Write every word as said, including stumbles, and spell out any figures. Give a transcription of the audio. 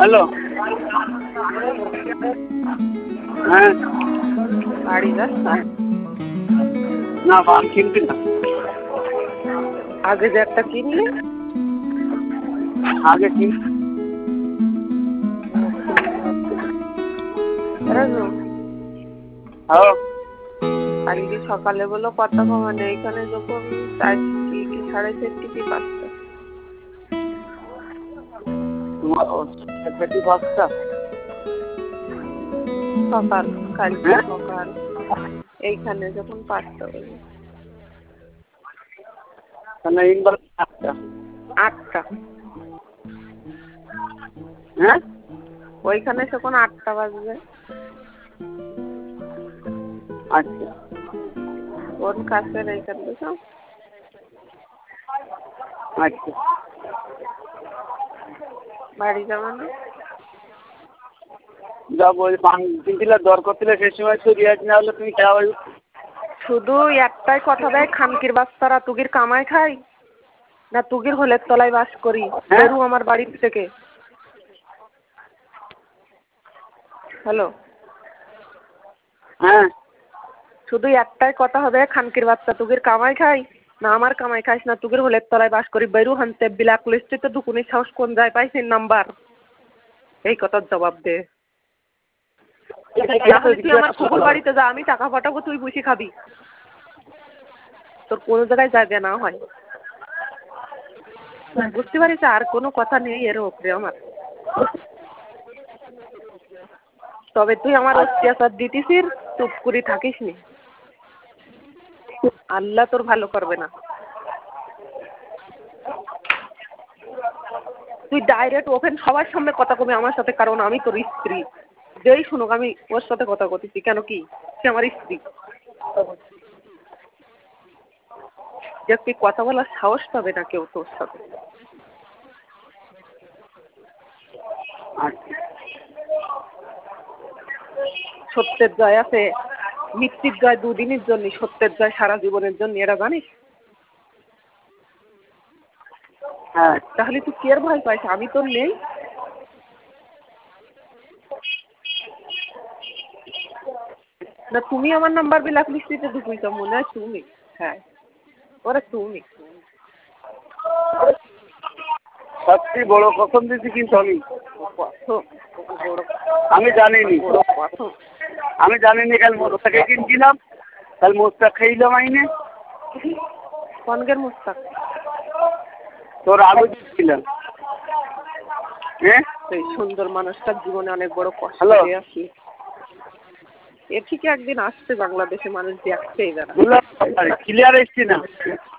Hello, হ্যাঁ বাড়ি যাচ্ছ? না বাম কিনতে না। আগে যে একটা কিনলি? আগে কিন রাজু, হ্যাঁ কালকে সকালে বলো কথা কমানে, এইখানে যখন চারটি কি সাড়ে চারটি কি পাঁচটা তোমার পেটি পাঁচটা সকাল, কালকে হ্যাঁ সকাল এইখানে যখন পাঁচটা বাজে তাহলে ইনবার আটটা আটটা হ্যাঁ ওইখানে যখন আটটা বাজবে। আচ্ছা কোন কাছের এইখানে বুঝো? আচ্ছা বাড়ি যাবে না? যাবো ওই পান কিনছিলে দরকার ছিল সেই সময় তো রিয়াজ না হলে তুমি খেলা। শুধু একটাই কথা দেয়, খানকির বাচ্চারা তুগির কামাই খাই না তুগির হোলের তলায় বাস করি, বেরু আমার বাড়ির থেকে। হ্যালো, হ্যাঁ শুধু একটাই কথা হবে, খানকির বাচ্চা তুগির কামাই খাই না আমার কামাই খাইস না তুগির হোলের তলায় বাস করি, বেরু হানতে ব্ল্যাক লিস্টে দুকুনি সাহস কোন যায় পাইছিস নাম্বার, এই কথার জবাব দে। তুই আমার কুকুর বাড়িতে যা, আমি টাকা পাঠাবো, তুই বুঝি খাবি, তোর কোনো জায়গায় জায়গা না হয়। বুঝতে পারিস আর কোনো কথা নেই এর ওপরে আমার। তবে তুই আমার অত্যাচার দিতেছিস, চুপ করে থাকিস নি, আল্লাহ তোর ভালো করবে না। তুই ডাইরেক্ট ওপেন সবার সামনে কথা কবি আমার সাথে, কারণ আমি তোর স্ত্রী। যেই শুনুক আমি ওর সাথে কথা বলতেছি, কেন কি সে আমার স্ত্রী। যে তুই কথা বলার সাহস পাবে না কেউ তোর সাথে। সত্যের জয় আছে, মিথ্যের জয় দুদিনের জন্য, সত্যের জয় সারা জীবনের জন্য, এটা জানিস? হ্যাঁ তাহলে তুই কি আর ভয় পাইস, আমি তোর নেই? না তুমি আমার নাম্বার ব্ল্যাক লিস্টে ঢুকুইছ মনে হয় তুমি? হ্যাঁ ওরা তুমি। সবচেয়ে বড় কসম দিচ্ছি কিন্তু আমি আমি জানিনি আমি জানিনি কাল মোস্তাকে কিনছিলাম, কাল মোস্তাক খাইলাম আইনে। কনকের মোস্তাক? তোর আগে ছিলাম। হ্যাঁ এই সুন্দর মানুষটার জীবনে অনেক বড় কষ্ট দিয়ে আসি। এ ঠিক একদিন আসছে বাংলাদেশে, মানুষ দেখছেই যারা। ক্লিয়ার এসছি না।